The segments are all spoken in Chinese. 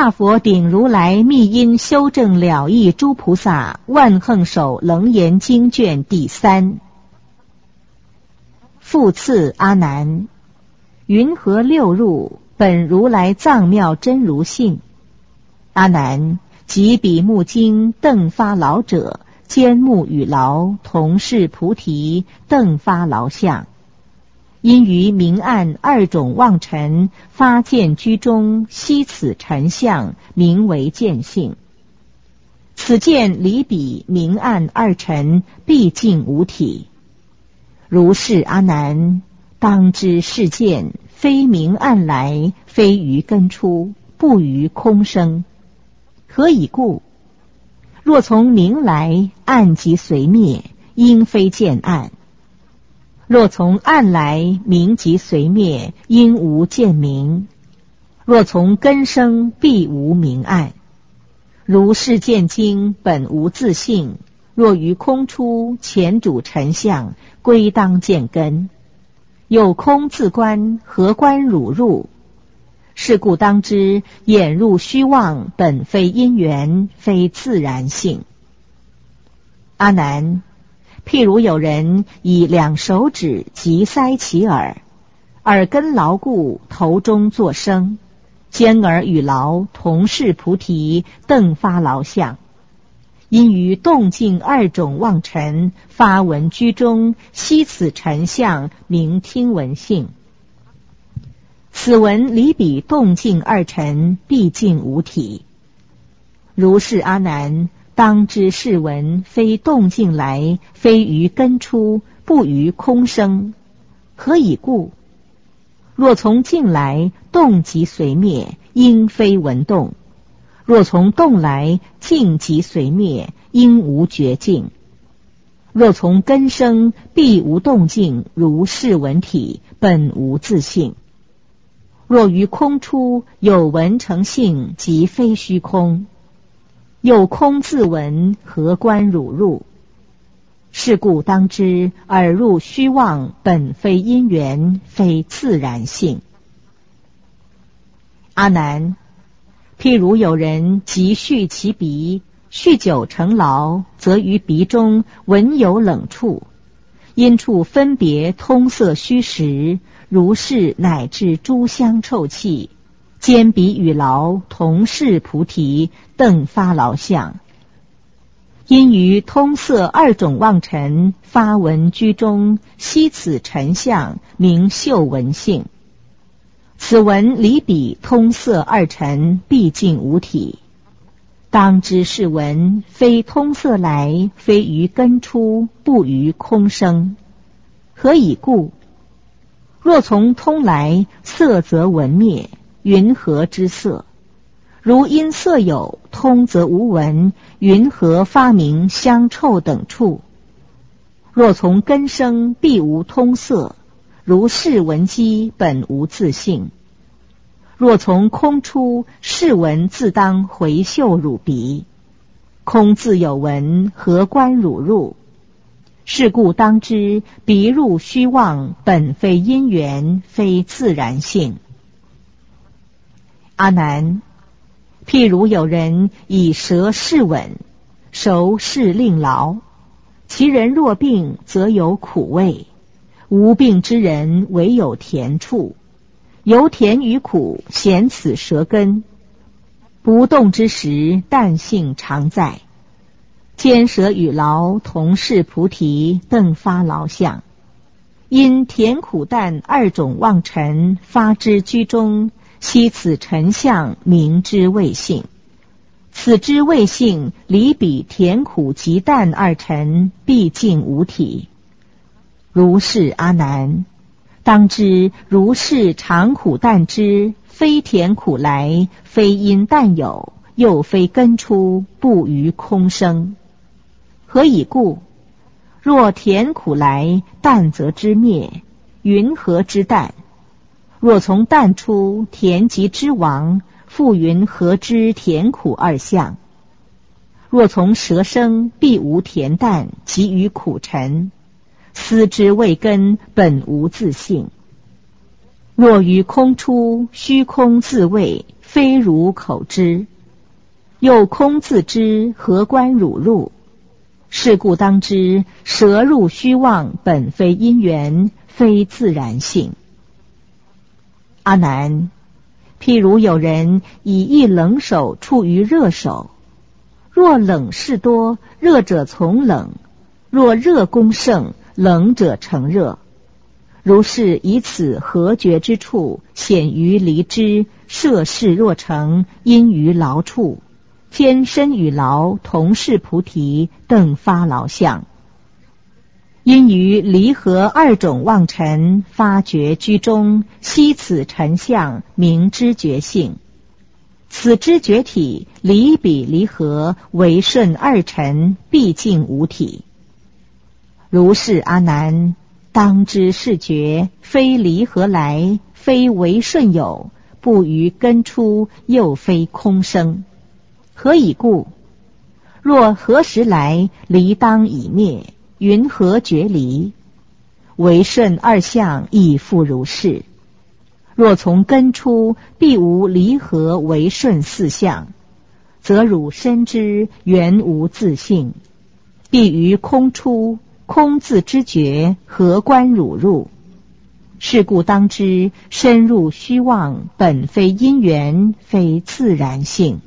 大佛顶如来密因修正了义诸菩萨万横手楞严经卷第3。复次阿难，云何六入本如来藏妙真如性？阿难，即比目经邓发老者坚木与劳同是菩提邓发劳相，因于明暗2种妄尘发见居中，悉此尘相名为见性。此见离彼明暗2尘毕竟无体。如是阿难，当知是见非明暗来，非于根出，不于空生。何以故？若从明来，暗即随灭，应非见暗；若从暗来，明即随灭，应无见明；若从根生，必无明暗。如是见经本无自性，若于空出，前主尘相，归当见根。有空自观，何观汝入？是故当知，眼入虚妄，本非因缘，非自然性。阿难，譬如有人以2手指急塞其耳，耳根牢固，头中作声，尖耳与劳同是菩提邓发劳相，因于动静2种妄尘发闻居中，悉此尘相名听闻性。此闻离彼动静2尘毕竟无体。如是阿难，当知是闻非动静来，非于根出，不于空生。何以故？若从静来，动即随灭，应非闻动；若从动来，静即随灭，应无觉静。若从根生，必无动静，如是闻体，本无自性。若于空出，有闻成性，即非虚空。有空自闻，何观汝入？是故当知，耳入虚妄，本非因缘，非自然性。阿难，譬如有人急续其鼻，续久成劳，则于鼻中闻有冷处，因处分别通色虚实，如是乃至诸香臭气，坚鼻与劳同是菩提邓发劳相。因于通色2种妄尘发闻居中，悉此尘相名嗅闻性。此闻离彼通色2尘毕竟无体。当知是闻非通色来，非于根出，不于空生。何以故？若从通来，色则闻灭，云何之色？如因色有，通则无闻，云何发明香臭等处？若从根生，必无通色，如是闻机本无自性。若从空出，是闻自当回嗅汝鼻。空自有闻，何观汝入？是故当知，鼻入虚妄，本非因缘，非自然性。阿难，譬如有人以舌试吻，熟试令劳，其人若病，则有苦味；无病之人，唯有甜处。由甜与苦，显此舌根。不动之时，淡性常在。坚舌与劳同是菩提邓发劳相。因甜苦淡2种妄尘发之居中，悉此尘相名之味性。此之味性离彼甜苦及淡2尘毕竟无体。如是阿难，当知如是常苦淡之，非甜苦来，非因淡有，又非根出，不于空生。何以故？若甜苦来，淡则知灭，云何之淡？若从淡出，甜即之亡，复云何知甜苦2相？若从舌生，必无甜淡，即于苦尘。思之未根，本无自性。若于空出，虚空自味， 非汝口知。又空自知，何关汝入？是故当知，蛇入虚妄，本非因缘，非自然性。阿难，譬如有人以一冷手处于热手，若冷事多，热者从冷；若热功盛，冷者成热。如是以此合觉之处，显于离之，摄事若成，因于劳处。天身与劳同是菩提，等发劳相。因于离合二种妄尘，发觉居中，悉此尘相，明知觉性。此知觉体，离彼离合，为顺二尘，毕竟无体。如是阿难，当知是觉，非离合来，非为顺有，不于根出，又非空生。何以故？若何时来，离当已灭，云何觉离？为顺二相亦复如是。若从根出，必无离合为顺四相，则汝深知原无自性，必于空出，空自知觉，何关汝入？是故当知，深入虚妄，本非因缘，非自然性。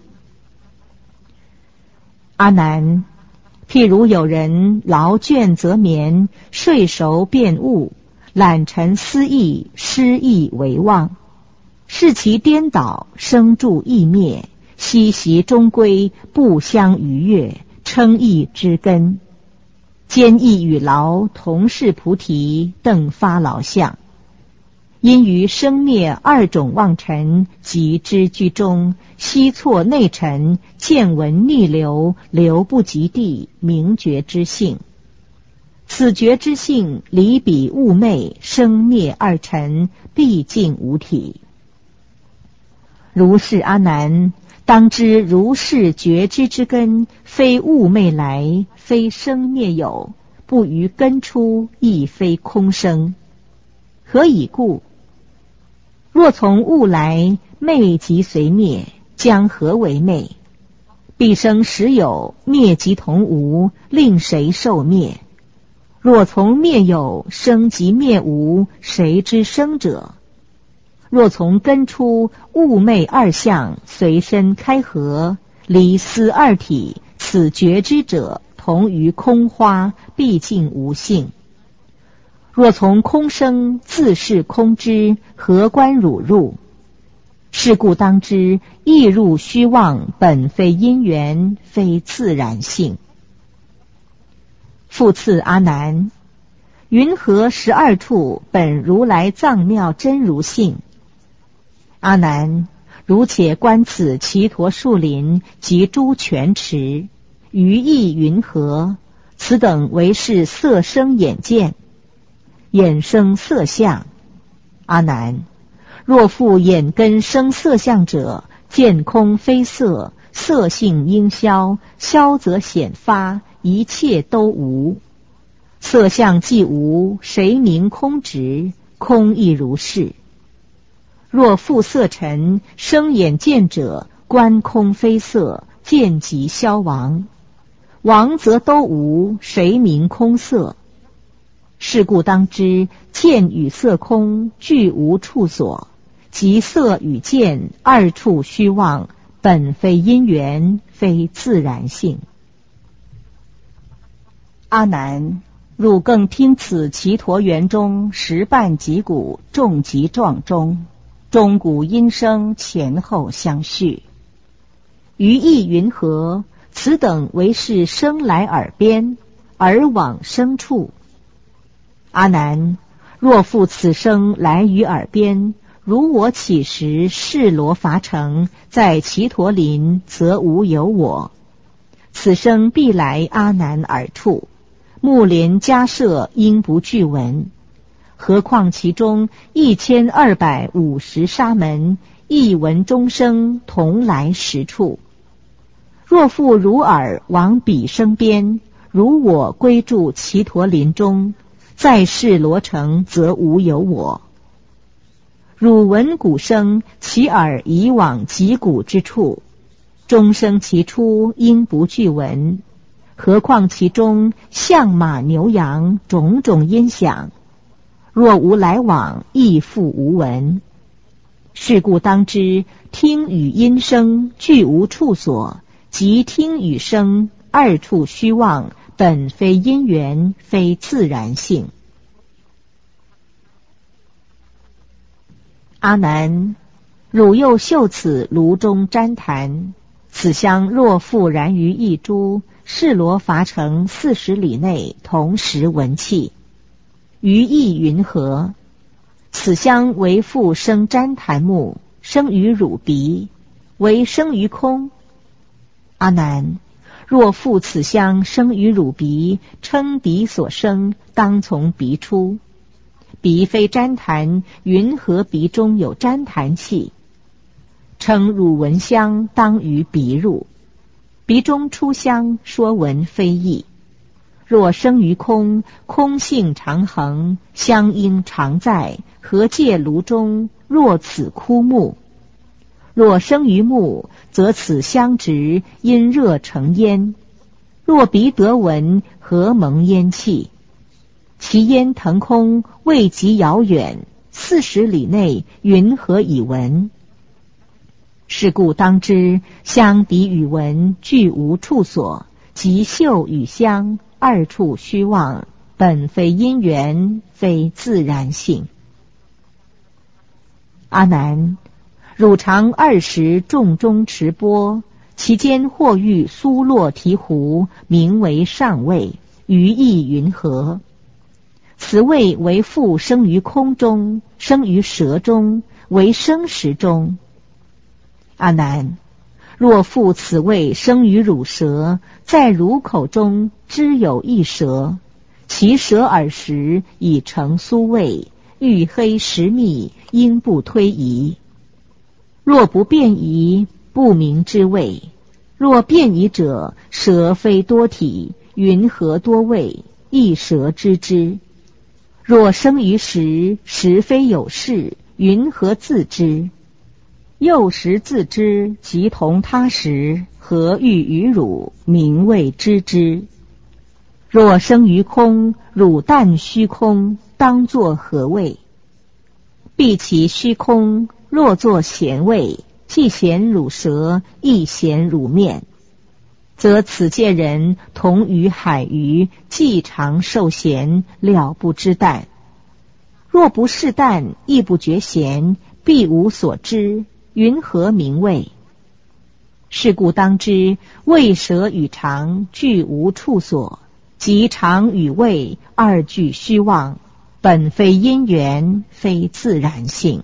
阿难，譬如有人劳倦则眠，睡熟便悟，懒沉思意，失意为妄，视其颠倒，生住意灭，息息终归，不相逾越，称意之根。坚毅与劳同是菩提，等发劳相。因于生灭二种妄尘，即知居中，悉错内尘，见闻逆流，流不及地，明觉之性。此觉之性，离彼物昧，生灭二尘，毕竟无体。如是阿难，当知如是觉知之根，非物昧来，非生灭有，不于根出，亦非空生。何以故？若从物来，昧即随灭，将何为昧？必生实有，灭即同无，令谁受灭？若从灭有，生即灭无，谁知生者？若从根出，物昧二相，随身开合，离思二体，此觉知者，同于空花，毕竟无性。若从空生，自是空知，何关汝入？是故当知，亦入虚妄，本非因缘，非自然性。复次阿难，云何12处，本如来藏妙真如性？阿难，如且观此祇陀树林及诸泉池，于意云何？此等为是色声眼见。眼生色相。阿难，若复眼根生色相者，见空非色，色性应消，消则显发，一切都无。色相既无，谁名空执？空亦如是。若复色尘，生眼见者，观空非色，见即消亡。亡则都无，谁名空色？是故当知，见与色空，俱无处所，即色与见，二处虚妄，本非因缘，非自然性。阿难，汝更听此祇陀园中，十瓣击鼓，众击撞钟，钟鼓音声前后相续。于意云何？此等为是生来耳边，耳往生处。阿难，若复此声来于耳边，如我起时示罗伐城，在祇陀林，则无有我。此声必来阿难耳处，目连迦摄应不具闻。何况其中1250沙门，亦闻钟声，同来实处。若复如耳往彼声边，如我归住祇陀林中，在世罗城，则无有我。 汝闻鼓声，其耳以往击鼓之处，钟声其出，应不具闻。何况其中象马牛羊种种音响，若无来往，亦复无闻。是故当知，听与音声俱无处所，即听与声二处虚妄，本非因缘，非自然性。阿难，汝又嗅此炉中旃檀，此香若复燃于一株，示罗伐城40里内，同时闻气，于意云何？此香为复生旃檀木，生于汝鼻，为生于空。阿难，若复此香生于汝鼻，称鼻所生，当从鼻出。鼻非旃檀，云何鼻中有旃檀气？称汝闻香，当于鼻入。鼻中出香，说闻非异。若生于空，空性常恒，香应常在，何借炉中？若此枯木。若生于木，则此香直，因热成烟。若鼻得闻，何蒙烟气？其烟腾空，未及遥远，40里内，云何以闻？是故当知，香鼻与闻俱无处所，即嗅与香二处虚妄，本非因缘，非自然性。阿难，汝常20众中持钵，其间或遇苏洛提壶，名为上位，于意云何？此味为复生于空中，生于舌中，为生食中。阿难，若复此味生于汝舌，在汝口中知有一舌，其舌耳时已成酥味，欲黑实密，应不推移。若不便移，不明之味；若便移者，舌非多体，云何多味？一舌知之。若生于时，时非有事，云何自知？又时自知，即同他时，何欲于汝，名谓知之。若生于空，汝但虚空，当作何味？必其虚空，若作咸味，既咸汝舌，亦咸汝面，则此界人同于海鱼，既常受咸，了不知淡。若不是淡，亦不觉咸，必无所知，云何名味？是故当知，味舌与常俱无处所，即常与味二俱虚妄，本非因缘，非自然性。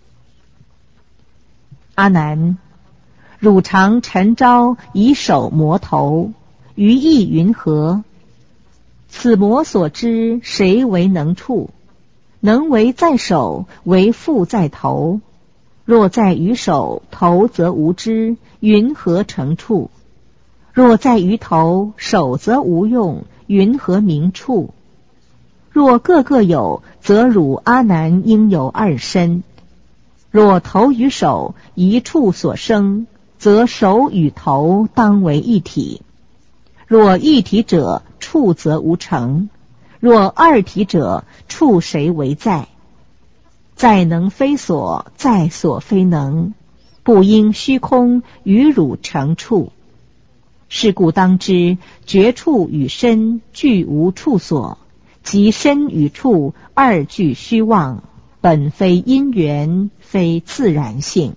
阿难，汝常晨朝以手摩头，于意云何？此摩所知，谁为能处？能为在手，为复在头。若在于手，头则无知，云何成处？若在于头，手则无用，云何名处？若各个有，则汝阿难应有二身。若头与手一处所生，则手与头当为一体。若一体者，处则无成；若二体者，处谁为在？在能非所，在所非能，不应虚空与汝成处。是故当知，觉处与身俱无处所，即身与处二俱虚妄，本非因缘，非自然性。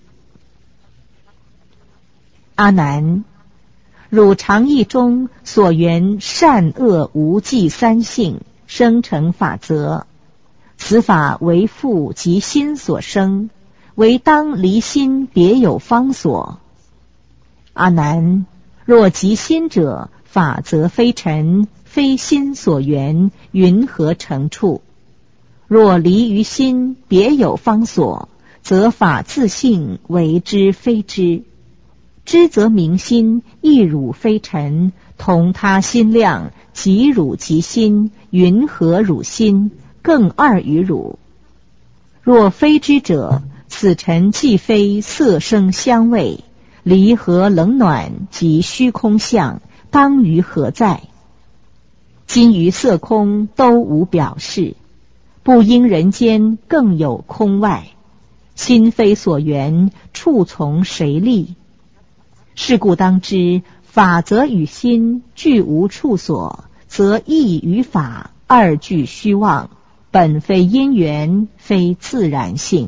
阿难，汝常意中所缘善恶无记三性，生成法则，此法为复即心所生，为当离心别有方所。阿难，若即心者，法则非尘，非心所缘，云何成处？若离于心，别有方所，则法自性，为知非知。知则明心，亦汝非尘，同他心量，即汝即心，云何汝心？更二于汝。 若非之者，此尘既非色声香味，离合冷暖及虚空相，当于何在？今于色空都无表示，不应人间更有空外，心非所缘，处从谁立？是故当知，法则与心俱无处所，则义与法二俱虚妄，本非因缘，非自然性。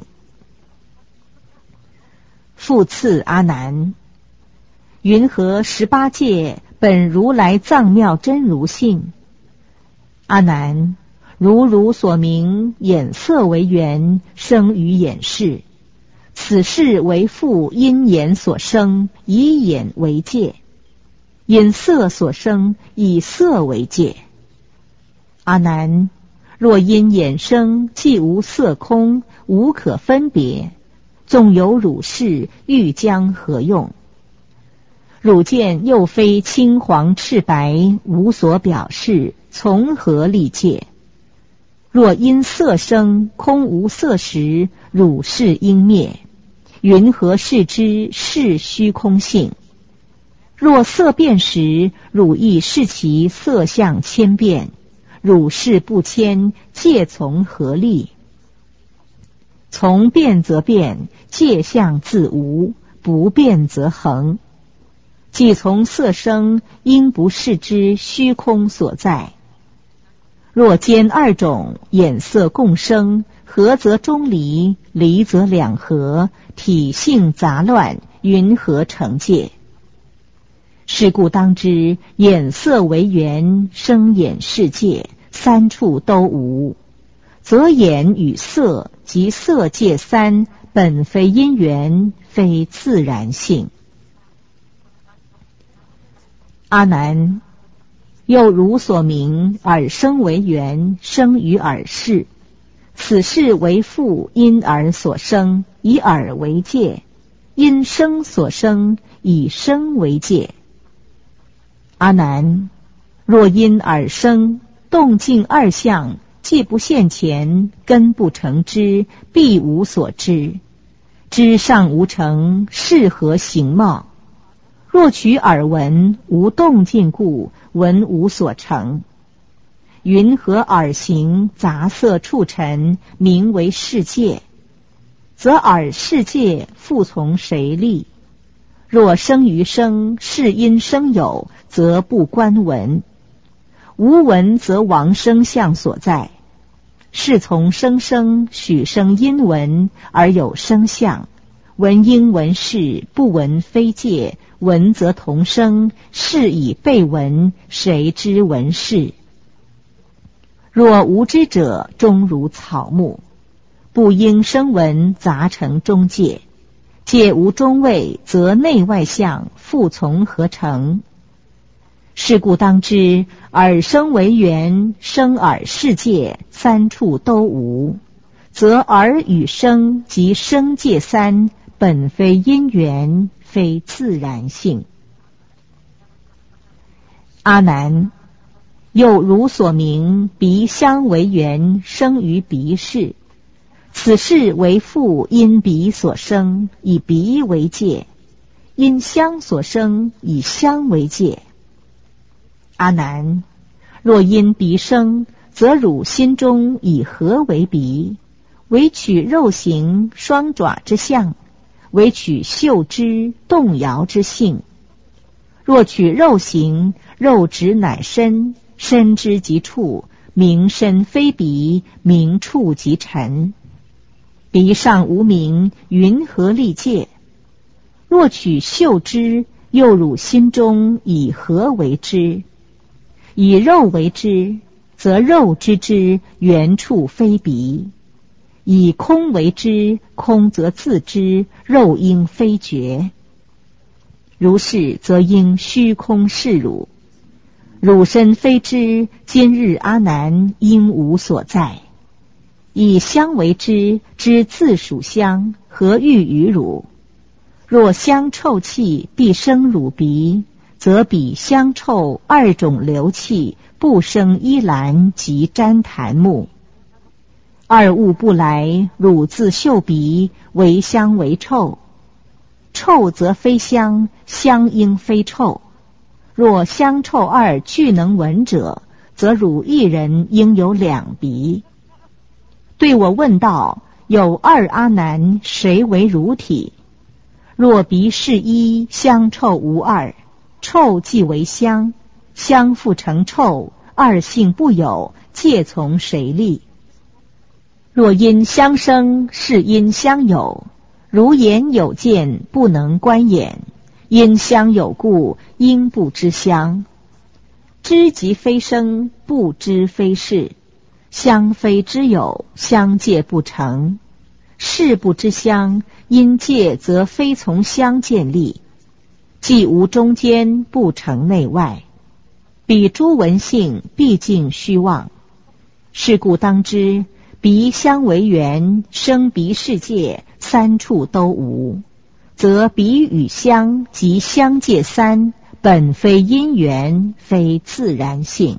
复次阿难，云何18界本如来藏妙真如性？阿难，如所明，眼色为缘，生于眼识。此事为复因眼所生，以眼为界；因色所生，以色为界。阿难，若因眼生，既无色空，无可分别，纵有汝是，欲将何用？汝见又非青黄赤白，无所表示，从何立界？若因色生，空无色时，汝是应灭，云何视之是虚空性？若色变时，汝亦视其色相千变，汝是不迁，界从何立？从变则变，界相自无，不变则恒。既从色生，应不视之虚空所在。若兼二种，眼色共生，合则中离，离则两合，体性杂乱，云何成界？是故当知，眼色为缘，生眼世界，三处都无，则眼与色及色界三，本非因缘，非自然性。阿难，又如所明，耳生为缘，生于耳识。此事为复因耳所生，以耳为界；因声所生，以声为界。阿难，若因耳生，动静二相，既不现前，根不成知，必无所知。知尚无成，是何形貌？若取耳闻，无动静故，闻无所成。云何耳形杂色触尘，名为世界？则耳世界复从谁立？若生于生，是因生有，则不观闻；无闻则亡生相所在。是从生许生因闻，而有生相。闻应闻是，不闻非界，闻则同生，是以被闻，谁知闻是？若无知者，终如草木，不应生闻，杂成中界。界无中位，则内外相复从何成？是故当知，耳生为缘，生耳世界，三处都无，则耳与声及声界三，本非因缘，非自然性。阿难，又如所明，鼻香为缘，生于鼻识。此事为复因鼻所生，以鼻为界；因香所生，以香为界。阿难，若因鼻生，则汝心中以何为鼻？唯取肉形双爪之相，唯取嗅之动摇之性。若取肉形，肉质乃身，身之即处，名身非鼻，名处即尘。鼻上无名，云何立界？若取嗅之，又汝心中以何为之？以肉为之，则肉之知，原处非鼻；以空为之，空则自知，肉应非觉。如是，则应虚空是汝。汝身非知，今日阿难应无所在。以香为之，知自属香，何欲于汝？若香臭气必生汝鼻，则彼香臭二种流气，不生依兰及旃檀木。 二物不来，汝自嗅鼻，为香为臭。臭则非香，香应非臭。若香臭二俱能闻者，则汝一人应有两鼻。对我问道：有二阿难，谁为汝体？若鼻是一，香臭无二，臭即为香，香复成臭，二性不有，介从谁立？若因香生，是因香有。如眼有见，不能观眼，因香有故，应不知香。知即非生，不知非是。香非知有，香界不成。是不知香，因界则非从香建立。既无中间，不成内外。彼诸闻性，毕竟虚妄。是故当知，鼻香为缘，生鼻世界，三处都无，则鼻与香及香界三，本非因缘，非自然性。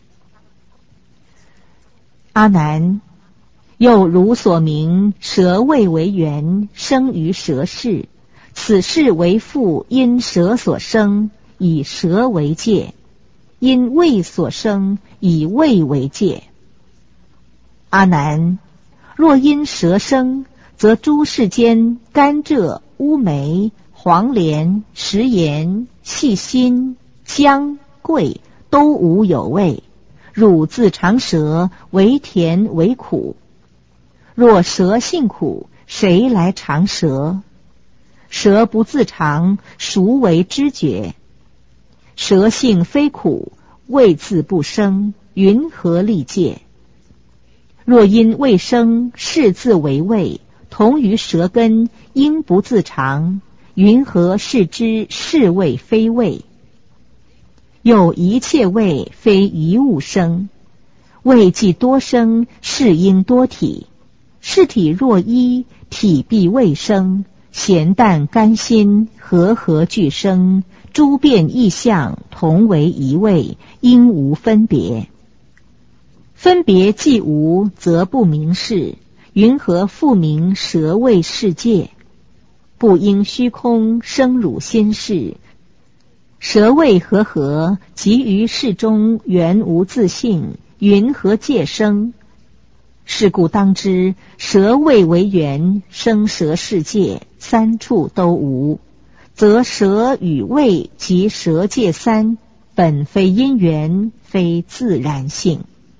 阿难，又如所明，舌味为缘，生于舌世，此事为父因舌所生，以舌为界；因味所生，以味为界。阿难，若因舌生，则诸世间甘蔗、乌梅、黄连、食盐、细辛、姜、桂都无有味，汝自尝舌，为甜为苦。若舌性苦，谁来尝舌？舌不自尝，孰为知觉？舌性非苦，味自不生，云何立界？若因味生，是自为味，同于舌根，应不自尝，云何是知是味非味？有一切味，非一物生。味既多生，是应多体。是体若一，体必未生。咸淡甘辛，和俱生。诸变异相，同为一味，应无分别。分别既无，则不明事，云何复名舌味世界？不应虚空生汝心事。舌味和，即于世中原无自性，云何界生？是故当知，舌味为缘，生舌世界，三处都无，则舌与味及舌界三，本非因缘，非自然性。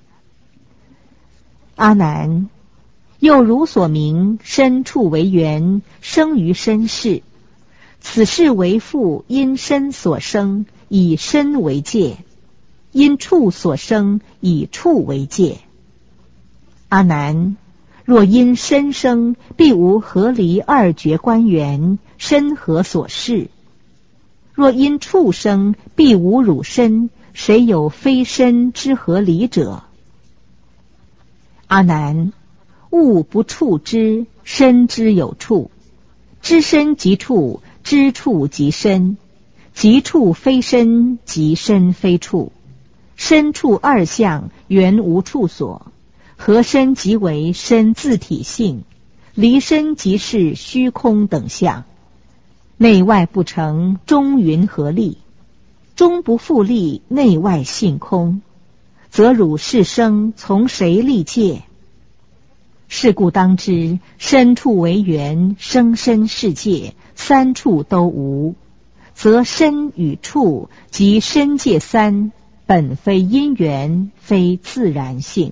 阿难，又如所明，身处为缘，生于身世，此事为父因身所生，以身为界；因处所生，以处为界。阿难，若因身生，必无合离二觉观缘，身何所事？若因处生，必无汝身，谁有非身之合离者？阿难，物不处之，身之有处。知身即处，知处即身。即处非身，即身非处。身处二相，原无处所。合身即为身自体性，离身即是虚空等相。内外不成，中云何立？中不复立，内外性空，则汝是生，从谁立界？是故当知，身处为缘，生身世界，三处都无，则身与处及身界三，本非因缘，非自然性。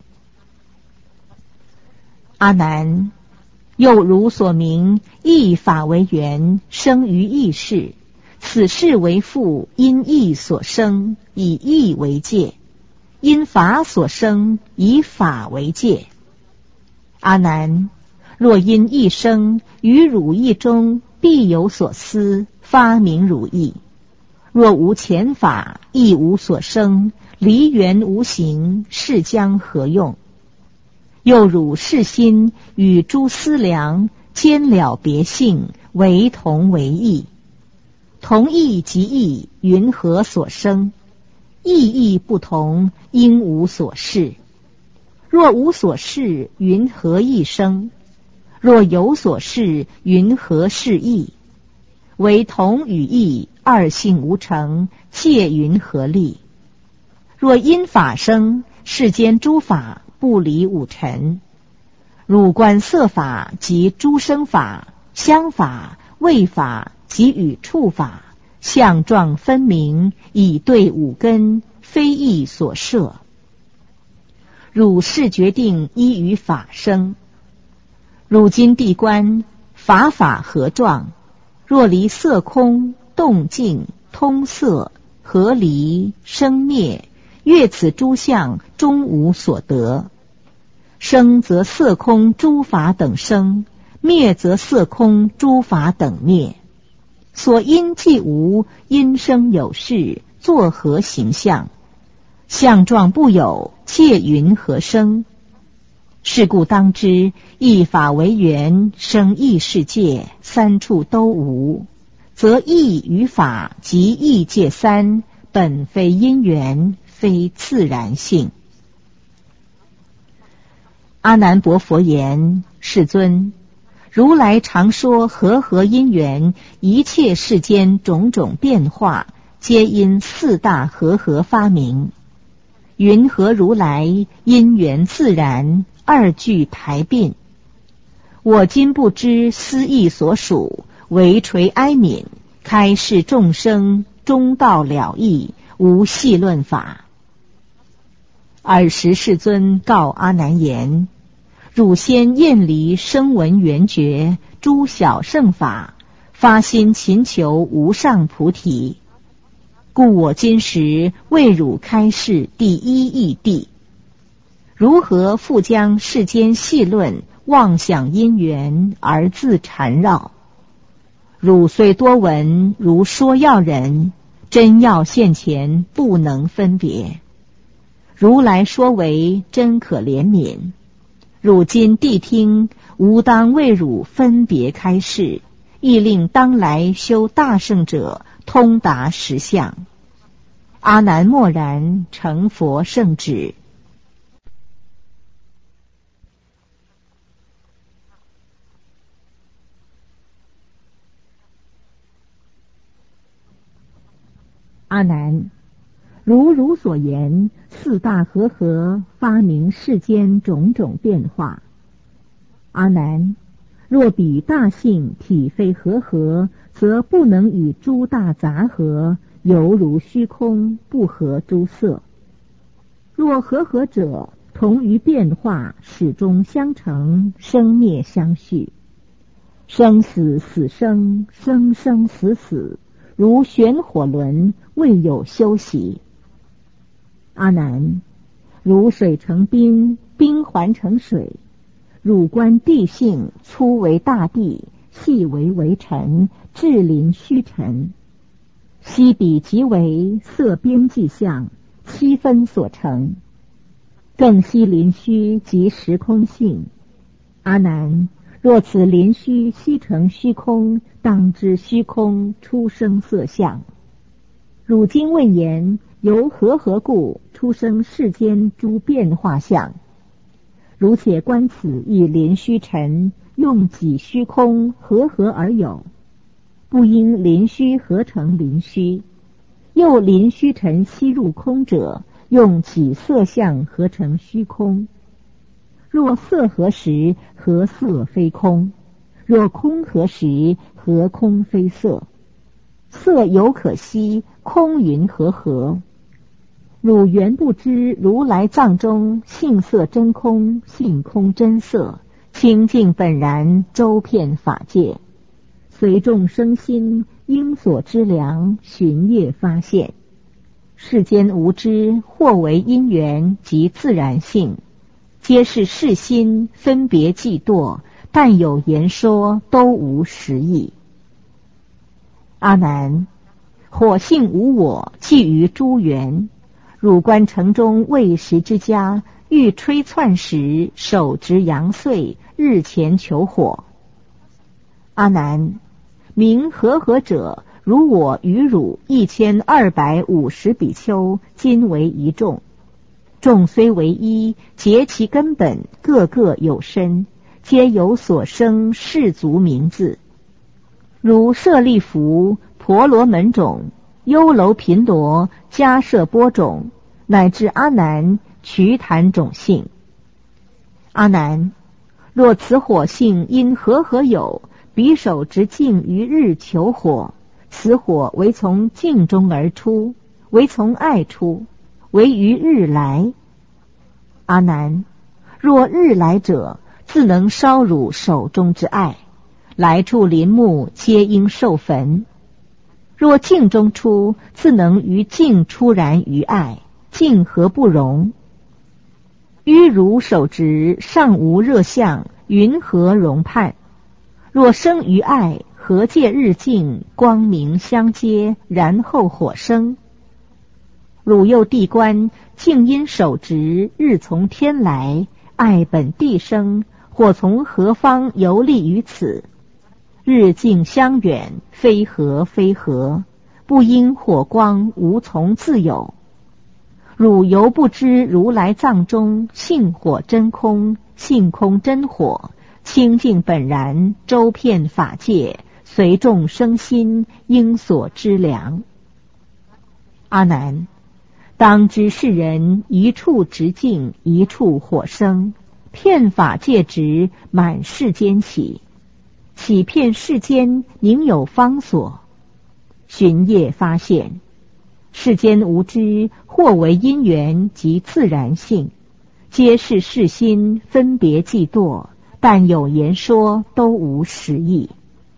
阿难，又如所明，异法为缘，生于异事，此事为父因义所生，以义为界；因法所生，以法为界。阿难，若因义生，于汝意中必有所思，发明汝意；若无前法，亦无所生，离缘无形，是将何用？又汝是心与诸思量，兼了别性，为同为异。同异即异，云何所生？异义不同，应无所事。 若无所事，云何益生？若有所事，云何是义？唯同与异，二性无成，借云何立？若因法生，世间诸法不离五尘。汝观色法及诸生法、香法、味法及与触法，相状分明，以对五根，非意所摄。汝是决定依于法生。汝今谛观，法法合状，若离色空、动静、通色、合离、生灭，越此诸相，终无所得。生则色空诸法等生，灭则色空诸法等灭。所因既无，因生有事，作何形象？相状不有，借云何生？是故当知，一法为缘，生异世界，三处都无，则异与法及异界三，本非因缘，非自然性。阿难薄佛言：世尊，如来常说和因缘，一切世间种种变化，皆因四大和发明。云何如来因缘自然，二句排并？我今不知思义所属，唯垂哀悯，开示众生，中道了义，无细论法。尔时世尊告阿难言：汝先厌离声闻缘觉，诸小乘法，发心勤求无上菩提。故我今时为汝开示第一义谛，如何复将世间细论，妄想因缘而自缠绕？汝虽多闻，如说要人，真要现前，不能分别。如来说为真可怜悯，汝今谛听，吾当为汝分别开示，亦令当来修大圣者通达实相。阿难默然，成佛圣旨。阿难，如所言，四大和发明世间种种变化。阿难，若彼大性体非和，则不能与诸大杂合，犹如虚空，不合诸色。若和者，同于变化，始终相成，生灭相续，生死死生，生生死死，如旋火轮，未有休息。阿难，如水成冰，冰还成水，汝观地性，粗为大地，细为微尘，至临虚尘。悉彼即为色边际相，七分所成，更悉临虚即时空性。阿难，若此临虚悉成虚空，当知虚空出生色相。汝今问言，由何故出生世间诸变化相？如且观此一临虚尘，用几虚空和而有，不因临虚合成临虚。又临虚尘悉入空者，用几色相合成虚空。若色合时，何色非空？若空合时，何空非色？色犹可惜，空云何？汝原不知如来藏中性色真空，性空真色，清净本然，周遍法界，随众生心应所知量，寻业发现。世间无知，或为因缘及自然性，皆是世心分别计堕，但有言说，都无实义。阿难，火性无我，寄于诸缘。汝观城中未食之家，欲吹窜时，手执阳穗，日前求火。阿难，名和者，如我与汝1250比丘，今为一众。 众虽为一，结其根本，各各有身，皆有所生氏族名字。如舍利弗、婆罗门种、优楼频罗、迦摄波种，乃至阿难、瞿昙种姓。阿难，若此火性因何有？匕首执镜于日求火，此火为从镜中而出，为从爱出，为于日来。阿难，若日来者，自能烧汝手中之爱，来处林木皆应受焚。若镜中出，自能于镜出燃于爱，镜何不容？於汝手执，尚无热相，云何容判？若生于爱，何借日镜，光明相接，然后火生？汝又地观，镜因手执，日从天来，爱本地生，火从何方游历于此？日镜相远，非何，不因火光无从自有。汝犹不知如来藏中性火真空，性空真火，清净本然，周遍法界，随众生心，应所知量。阿难，当知世人一处直径，一处火生，遍法界直，满世间起，起遍世间，宁有方所？寻业发现，世间无知，或为因缘及自然性，皆是世心分别计堕，但有言说，都无实义。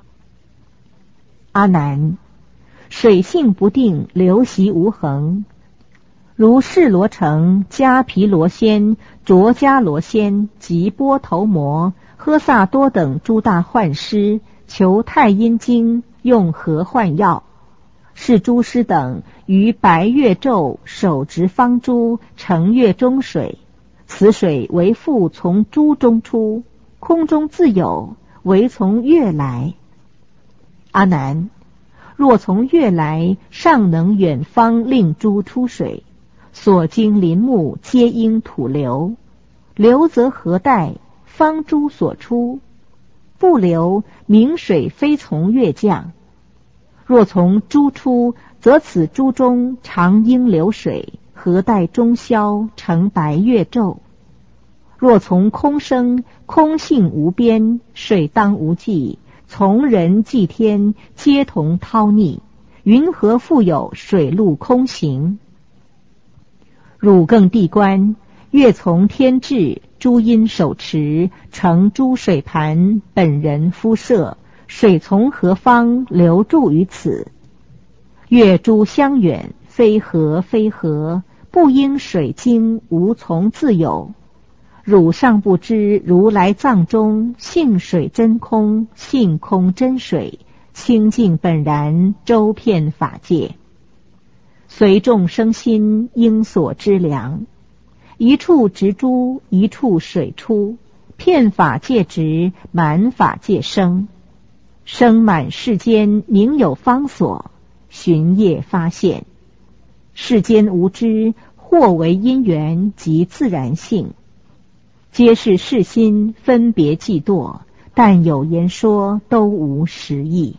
阿难，水性不定，流习无恒，如释罗城、迦毗罗仙、卓迦罗仙及波头摩、诃萨多等诸大幻师，求太阴经，用何幻药？是诸师等于白月昼手执方珠，盛月中水，此水为复从珠中出，空中自有，为从月来。阿难，若从月来，尚能远方令珠出水，所经林木皆应土流，流则何待？方珠所出，不流，明水非从月降。若从珠出，则此珠中常应流水，何待中消，成白月昼？若从空生，空性无边，水当无际，从人即天，皆同涛逆，云何复有水陆空行？汝更地观，月从天至，诸因手持，成诸水盘，本人肤色，水从何方流注于此？月珠相远，非何，不应水经，无从自有。汝尚不知如来藏中性水真空，性空真水，清净本然，周遍法界，随众生心，应所知量。一处直珠，一处水出，遍法界直，满法界生，生满世间，宁有方所？寻业发现，世间无知，或为因缘及自然性，皆是世心分别计堕，但有言说，都无实义。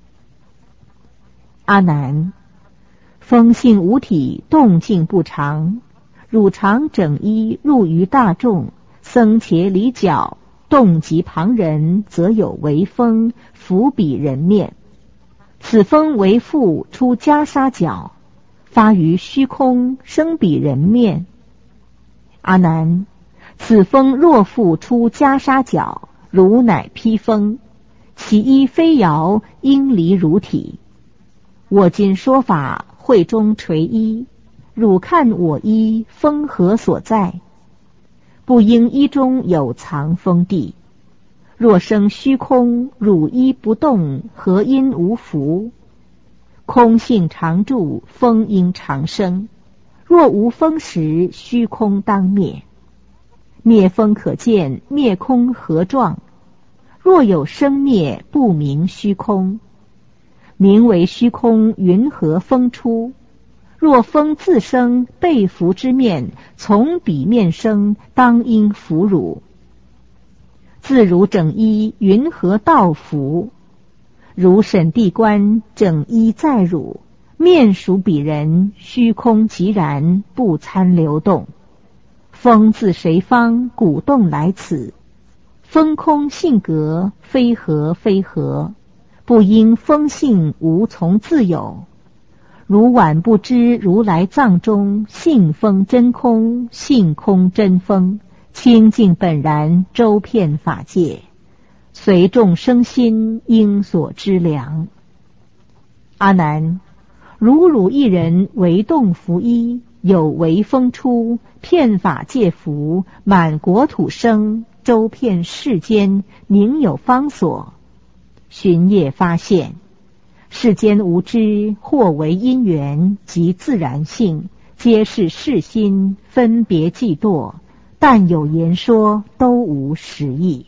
阿难，风性无体，动静不常，汝常整衣，入于大众，僧伽离角，动及旁人，则有为风，伏彼人面。此风为复出袈裟角，发于虚空，生彼人面。阿难，此风若复出袈裟角，汝乃披风，其衣非摇，应离汝体。我今说法，会中垂衣，汝看我衣，风何所在？不应衣中有藏风地。若生虚空，汝衣不动，何因无福？空性常住，风应常生。若无风时，虚空当灭。灭风可见，灭空何状？若有生灭，不明虚空。名为虚空，云何风出？ 若风自生，被伏之面，从彼面生，当应弗汝。自汝整衣，云何道服？汝审地观，整衣在汝，面属彼人，虚空即然，不参流动。风自谁方，鼓动来此？风空性格，非合非合，不因风性无从自有。如晚不知如来藏中，性风真空，性空真风，清净本然，周遍法界，随众生心，应所知量。阿难，如汝一人为动拂衣，有为风出，遍法界伏，满国土生，周遍世间，宁有方所？寻业发现，世间无知，或为因缘及自然性，皆是世心，分别计堕，但有言说，都无实义。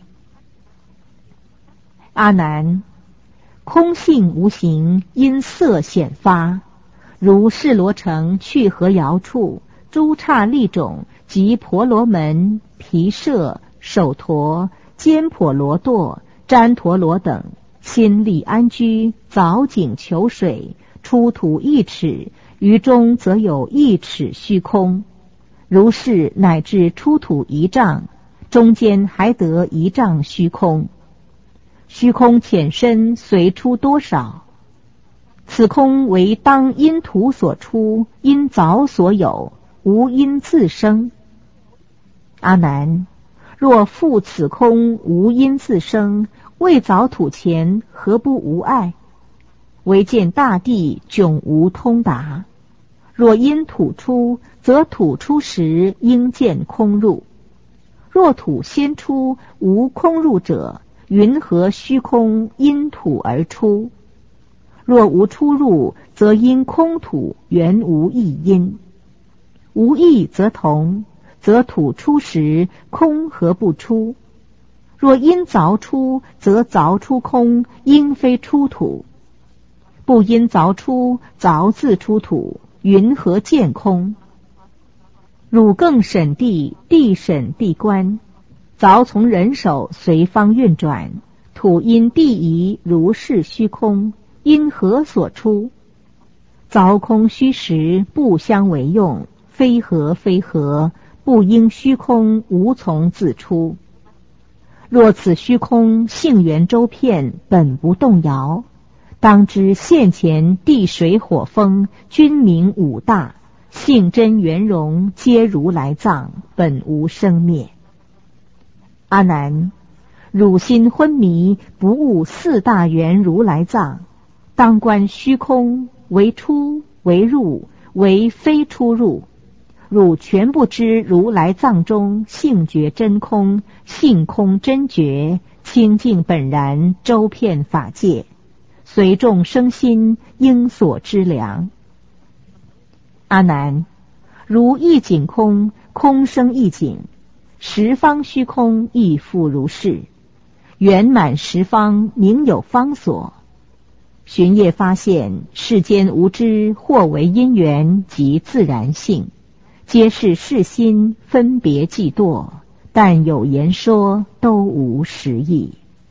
阿难，空性无形，因色显发，如释罗城去河窑处，诸刹利种及婆罗门、毗舍、首陀、坚婆罗堕、旃陀罗等，心力安居，凿井求水，出土1尺，于中则有1尺虚空，如是乃至出土1丈，中间还得1丈虚空。虚空浅深，随出多少？此空为当因土所出，因凿所有，无因自生。阿难，若复此空无因自生，未凿土前，何不无碍？唯见大地迥无通达。若因土出，则土出时应见空入。若土先出，无空入者，云何虚空因土而出？若无出入，则因空土原无异因。无异则同，则土出时，空何不出？若因凿出，则凿出空，应非出土。不因凿出，凿自出土，云何见空？汝更审地，地审地观，凿从人手随方运转，土因地移，如是虚空，因何所出？凿空虚实，不相为用，非合非合，不应虚空，无从自出。若此虚空性缘周遍，本不动摇，当知现前地水火风，均名五大，性真圆融，皆如来藏，本无生灭。阿难，汝心昏迷，不悟4大圆如来藏，当观虚空，为出为入，为非出入。汝全不知如来藏中性觉真空，性空真觉，清净本然，周遍法界，随众生心，应所知量。阿难，如一景空，空生一景，十方虚空亦复如是，圆满十方，宁有方所？寻业发现，世间无知，或为因缘及自然性，皆是世心，分别计堕，但有言说，都无实义。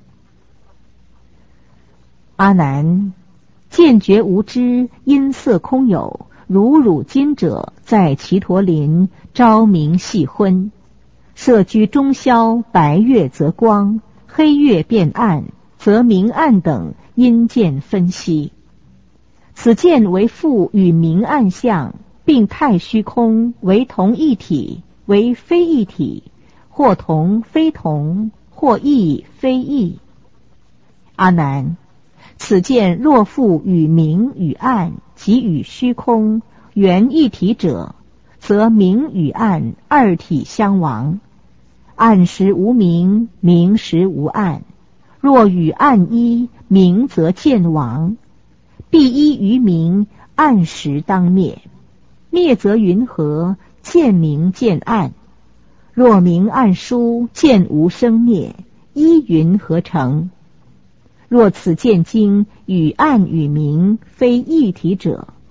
阿难，见觉无知，因色空有，如汝今者，在祇陀林，朝明夕昏，舍居中宵，白月则光，黑月变暗，则明暗等因见分析。此见为复与明暗相，并态虚空为同一体，为非一体，或同非同，或异非异。阿难，此见若复与明与暗及与虚空原一体者，则明与暗二体相亡，暗时无明，明时无暗。若与暗一，明则见亡，必依于明，暗时当灭。灭则云何？见明见暗。若明暗殊，见无生灭，依云何成？若此见经与暗与明非一体者，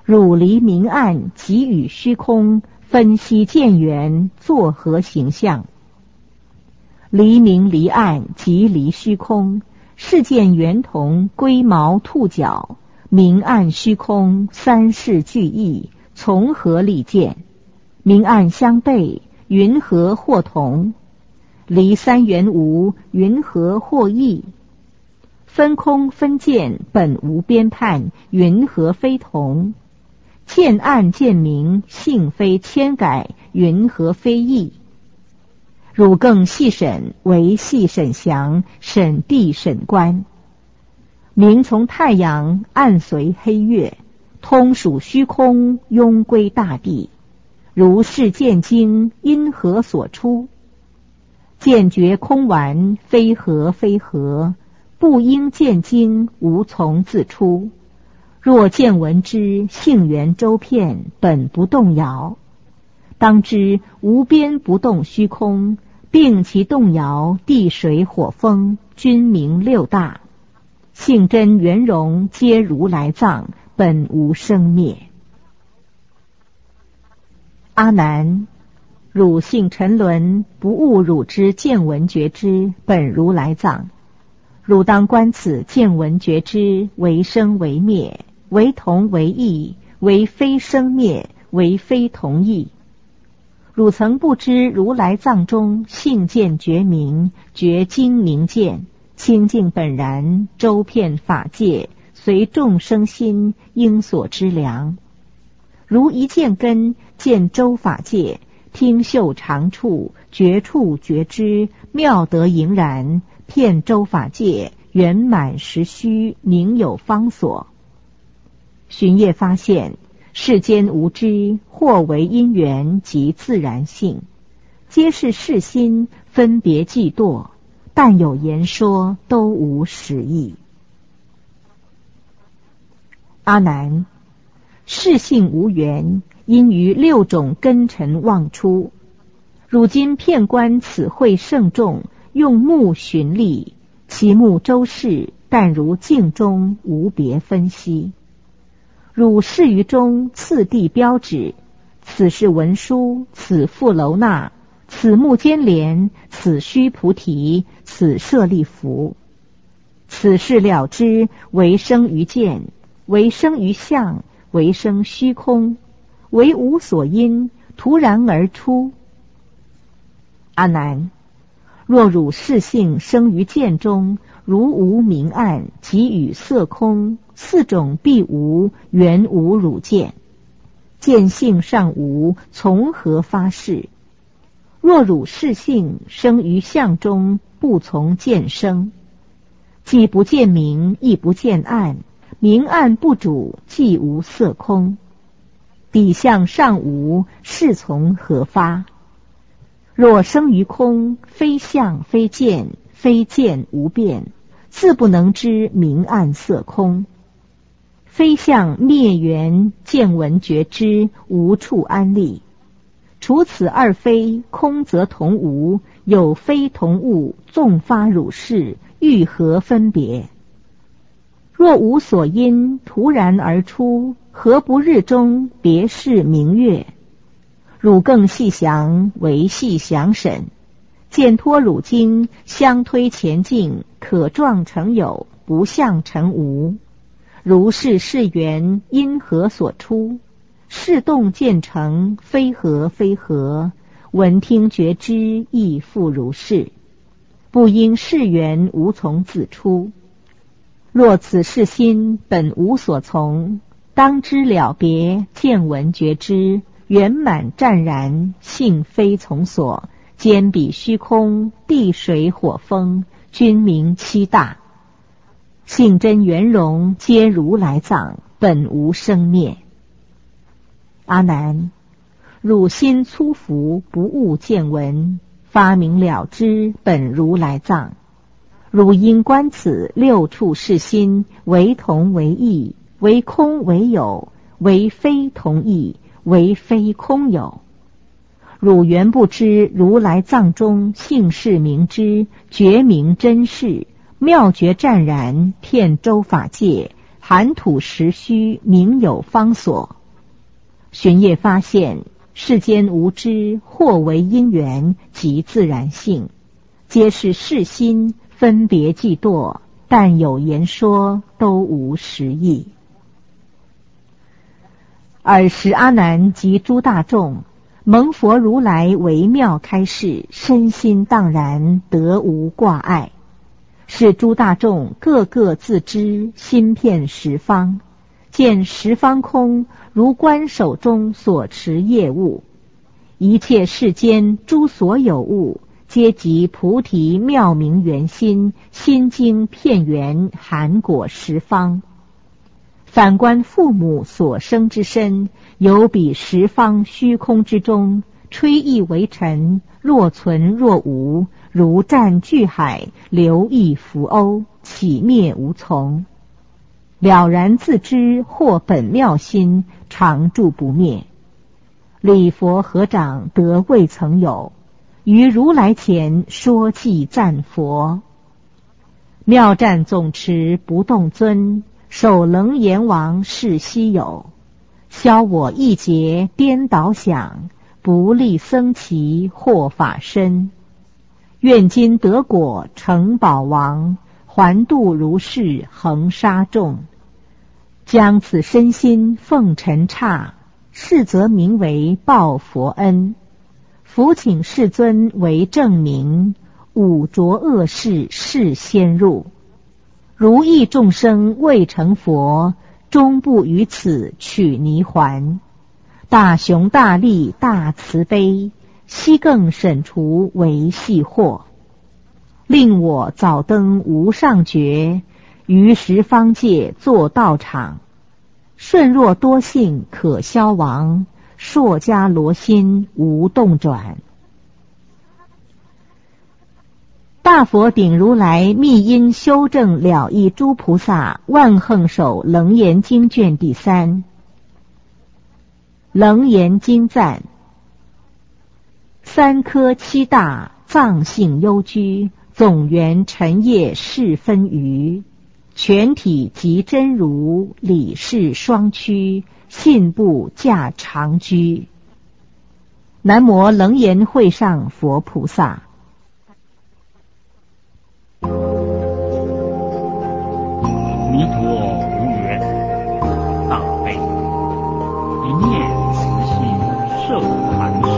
汝离明暗，即与虚空，分析见缘，作何形象？离明离暗，即离虚空，是见圆同，龟毛兔角，明暗虚空，三世俱异，从何立见？明暗相悖，云何或同？离三元无，云何或异？分空分见，本无边判，云何非同？见暗见明，性非千改，云何非异？汝更细审，为细审详，审地审观。明从太阳，暗随黑月，通属虚空，庸归大地。如是见经，因何所出？见觉空顽，非合非合，不应见经，无从自出。若见闻之，性缘周遍，本不动摇。当知无边不动虚空，并其动摇，地水火风，均名六大。性真圆融，皆如来藏，本无生灭。阿难，汝性沉沦，不悟汝之见闻觉知，本如来藏。汝当观此见闻觉知，为生为灭，为同为异，为非生灭，为非同异。汝曾不知如来藏中性见觉明，觉精明见，清净本然，周遍法界，随众生心，应所知量。如一见根，见周法界，听嗅常处，觉处觉知，妙德盈然，遍周法界，圆满实虚，名有方所。寻业发现，世间无知，或为因缘及自然性，皆是世心分别计堕，但有言说，都无实义。阿难，世性无缘，因于六种根尘妄出。汝今遍观此会圣众，用目寻历，其目周视，但如镜中，无别分析。汝视于中，次第标指，此是文殊，此复楼那，此目犍连，此须菩提，此舍利弗。此事了知，为生于见，为生于相，为生虚空，为无所因，突然而出。阿难，若汝视性生于见中，如无明暗，即与色空，四种必无，原无汝见。见性尚无，从何发誓？若汝视性生于相中，不从见生，既不见明，亦不见暗，明暗不主，既无色空。彼相尚无，是从何发？若生于空，非相非见，非见无变，自不能知明暗色空。非相灭缘，见闻觉知，无处安立。除此二非，空则同无，有非同物，纵发汝视，欲何分别？若无所因，突然而出，何不日中别是明月？汝更细详，为细详审，见脱汝经，相推前进，可状成有，不相成无。如是是缘，因何所出？是动见成，非合非合，闻听觉知，亦复如是。不因是缘，无从自出。若此是心本无所从，当知了别，见闻觉知，圆满湛然，性非从所，兼比虚空，地水火风，均名七大。性真圆融，皆如来藏，本无生灭。阿难，汝心粗浮，不悟见闻，发明了知，本如来藏。汝应观此六处是心，为同为异，为空为有，为非同异，为非空有。汝原不知如来藏中性事明知，觉明真事，妙觉湛然，遍周法界， 寒土实虚，名有方所。寻业发现，世间无知，或为因缘及自然性，皆是世心分别计堕，但有言说，都无实意。尔时阿难及诸大众蒙佛如来微妙开示，身心荡然，得无挂碍。是诸大众个个自知，心遍十方，见十方空，如观手中所持业物，一切世间诸所有物，皆即菩提妙明圆心，心经片圆，含果十方。反观父母所生之身，有彼十方虚空之中，吹意为尘，若存若无，如占巨海，流溢浮欧，起灭无从。了然自知，或本妙心，常住不灭。礼佛合掌，得未曾有，于如来前说偈赞佛。妙战总持不动尊，首楞严王是稀有。消我一劫颠倒想，不立僧祇获法身。愿今得果成宝王，还度如是恒沙众。将此身心奉尘刹，是则名为报佛恩。伏请世尊为证明，五浊恶世是先入。如意众生未成佛，终不于此取泥还。大雄大力大慈悲，悉更审除为细惑。令我早登无上觉，于十方界作道场。顺若多性可消亡，硕迦罗心无动转。大佛顶如来密因修正了义诸菩萨万横手楞严经卷第3。楞严经赞：三科七大，藏性幽居，总缘尘业是分余。全体即真如，理事双趋，信不驾长居。南无楞严会上佛菩萨。 阿弥陀无缘，大悲，一念慈心摄凡